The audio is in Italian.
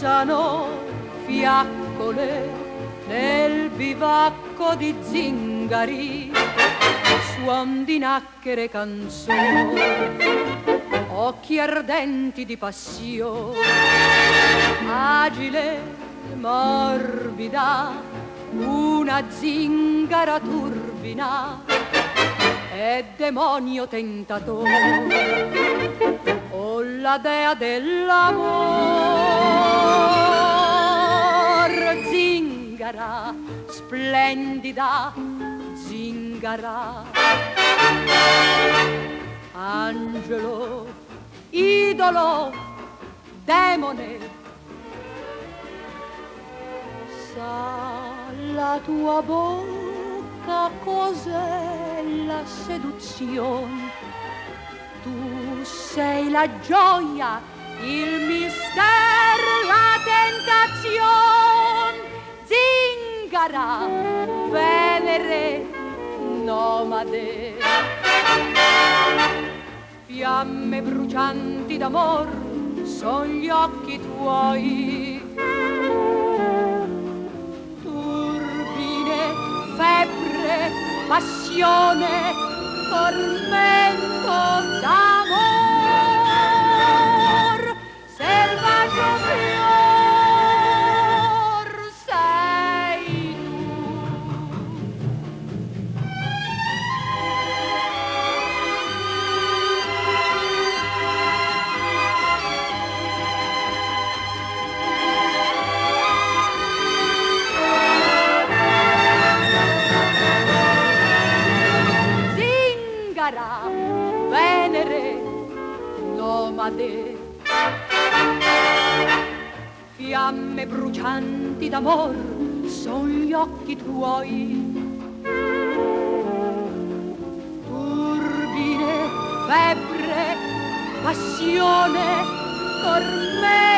passano fiaccole nel bivacco di zingari, suon di nacchere canzoni, occhi ardenti di passione, agile, morbida, una zingara turbina e demonio tentatore, o la dea dell'amor. Zingara, splendida zingara, angelo, idolo, demone, sa la tua bocca cos'è la seduzione? Tu sei la gioia, il mistero, la tentazione. Zingara, Venere, nomade, fiamme brucianti d'amor son gli occhi tuoi, turbine, febbre, passione, tormento d'amor, selvaggio fior sei tu. Venere, nomade, fiamme brucianti d'amor son gli occhi tuoi, turbine, febbre, passione, tormento